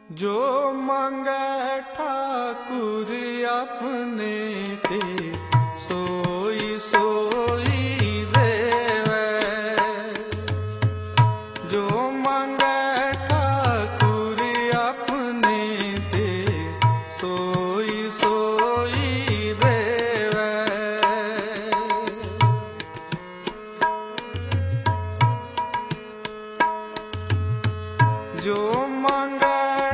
जो मांगै ठाकुर अपने ते सोई सोई देवै। जो मांगै ठाकुर अपने ते सोई सोई देवै। जो मांगै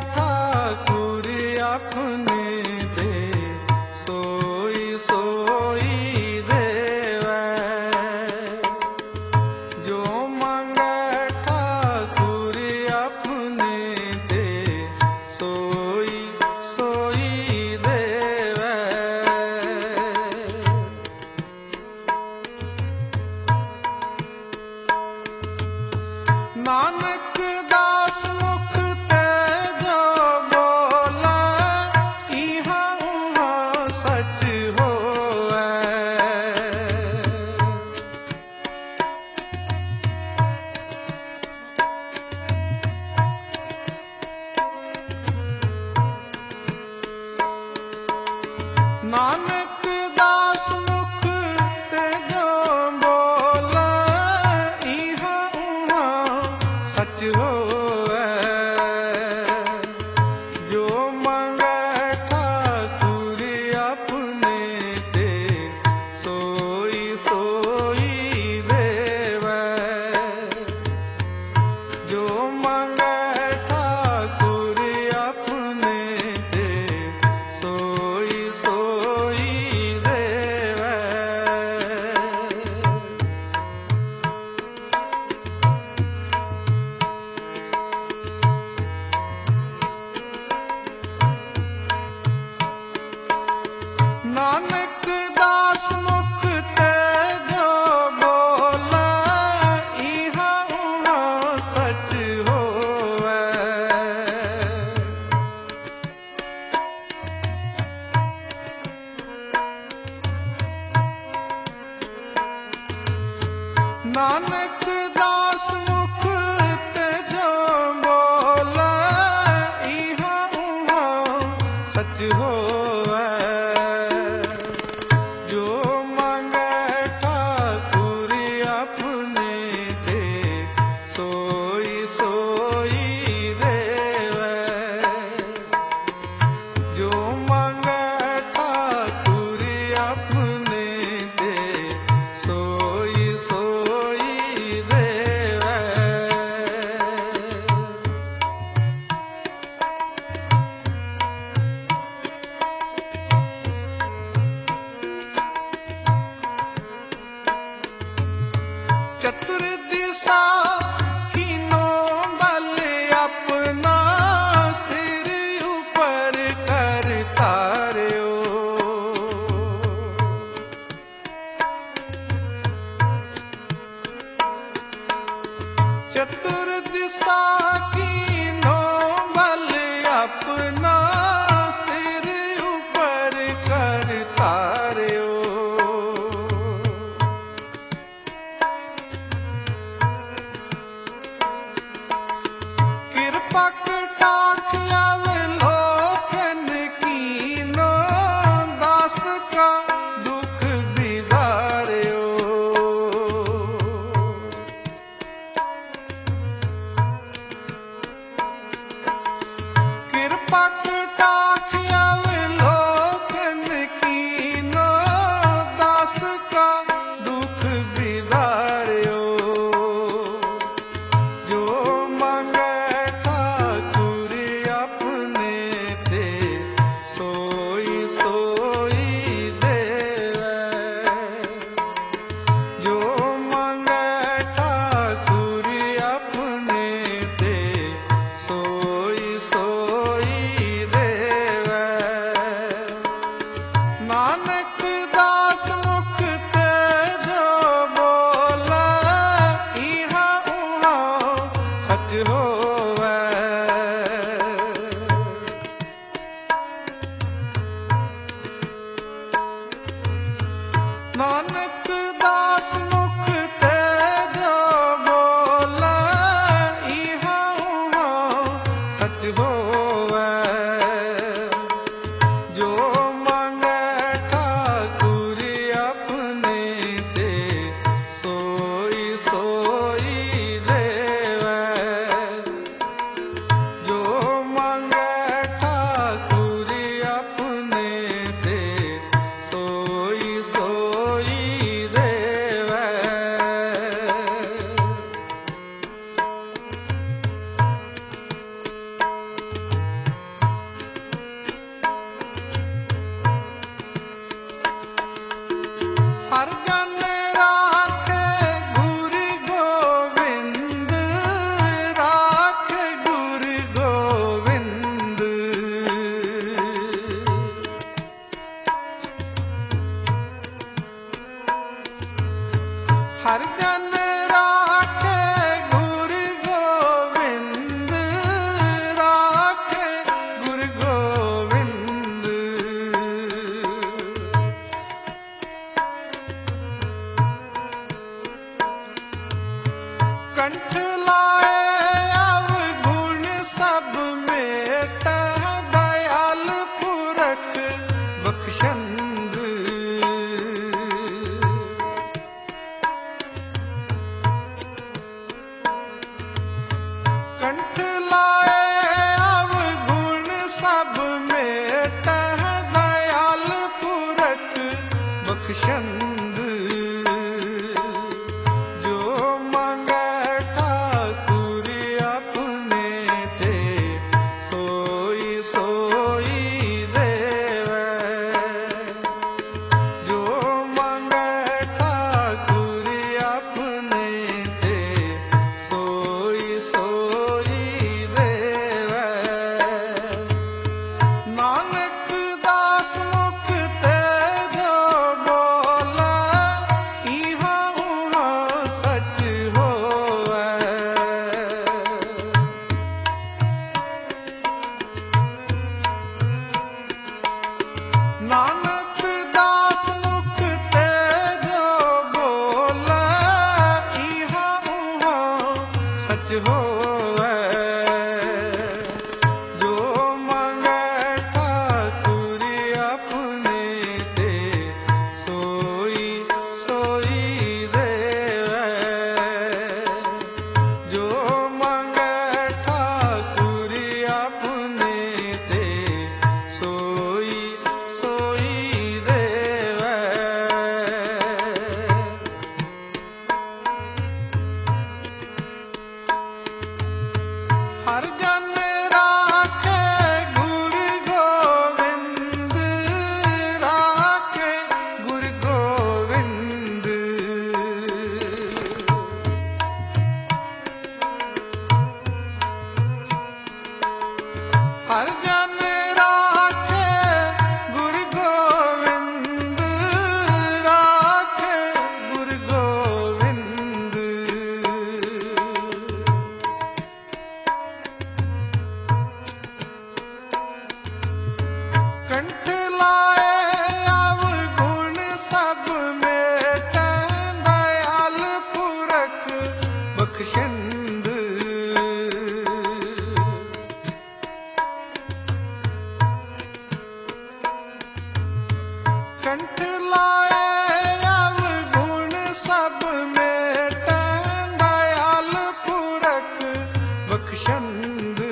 अपने दे सोई सोई देवै। जो मांगै ठाकुर अपने दे सोई सोई देवै। नानक दास मुख ते जो बोलै इहाँ उहाँ सच होवै। नानक दास मुख ते जो बोलै इहाँ उहाँ सच होवै। जो मांगै ठाकुर अपने ते सोई सोई देवै। जो मांगै ठाकुर अपने ते सोई सोई देवै। नानक दास मुख ते जो बोलै इहाँ उहाँ सच होवै। नानक दास मुख ते जो बोलै इहाँ उहाँ सच होवै। जो मांगै ठाकुर अपने ते सोई सोई देवै। जो मांगै ठाकुर अपने ते सोई सोई देवै। चतुर दिशा हीनो बल अपना सिर ऊपर कर तार्यो। चतुर दिशा कीनो बल अपना सिर ऊपर कर तार्यो। कृपा कटाक्ष अवलोकन कीनो दास का दुख बिदार्यो। कृपा कटाक्ष अवलोकन कीनो दास का दुख बिदार्यो। जो मांगै ठाकुर अपने ते सोई सोई देवै। जो मांगै ठाकुर अपने ते सोई सोई देवै। नानक दास मुख ते जो बोलै इहाँ उहाँ सच होवै। नानक दास मुख ते जो बोलै इहाँ उहाँ सच हो ਬਖਸ਼ੰਦ ਜੋ ਮੰਗੈ ਠਾਕੁਰ ਆਪਣੇ ਤੇ ਸੋਈ ਸੋਈ ਦੇਵੈ ਜੋ ਮੰਗੈ ਠਾਕੁਰ ਆਪਣੇ ਤੇ ਸੋਈ ਸੋਈ ਦੇਵੈ ਨਾਨਕ ਦਾਸ ਮੁਖ ਤੇ ਜੋ ਬੋਲੇ ਇਹਾ ਉਹਾ ਸਚ ਹੋਵੈ ਨਾਨਕ ਦਾਸ ਮੁਖ ਤੇ ਜੋ ਬੋਲੇ ਇਹਾ ਉਹਾ ਸਚ ਹੋਵੈ ਜੋ ਮੰਗੈ ਠਾਕੁਰ ਆਪਣੇ ਤੇ ਸੋਈ ਸੋਈ ਦੇਵੈ ਜੋ ਮੰਗੈ ਠਾਕੁਰ ਆਪਣੇ ਤੇ ਸੋਈ ਸੋਈ ਦੇਵੈ ਹਰ ਜਨ ਰਾਖੇ ਗੁਰ ਗੋਬਿੰਦ ਰਾਖੇ ਗੁਰ ਗੋਬਿੰਦ ਹਰ ਜਨ ਰਾਖੇ ਗੁਰ ਗੋਬਿੰਦ ਰਾਖੇ ਗੁਰ ਗੋਬਿੰਦ ਕੰਠ ਲਾਏ ਅਵਗੁਣ ਸਭ ਮੇਟੈ ਦਇਆਲ ਪੁਰਖ ਬਖਸ਼ੰਦ ਕੰਠ ਲਾਏ ਅਵਗੁਣ ਸਭ ਮੇਟੈ ਦਇਆਲ ਪੁਰਖ ਬਖਸ਼ੰਦ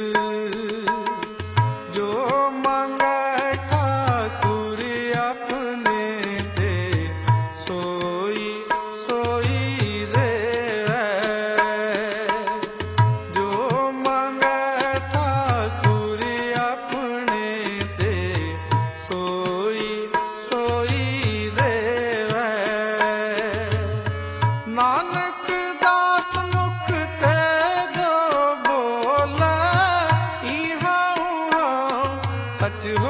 ਜੋ ਮੰਗੈ ਠਾਕੁਰ ਆਪਣੇ ਤੇ ਸੋਈ ਸੋਈ ਦੇਵੈ ਜੋ ਮੰਗੈ ਠਾਕੁਰ ਆਪਣੇ ਤੇ ਸੋਈ ਸੋਈ ਦੇਵੈ ਨਾਨਕ ਦਾਸ ਮੁਖ ਤੇ ਜੋ ਬੋਲੇ ਇਹਾ ਉਹਾ ਸਚ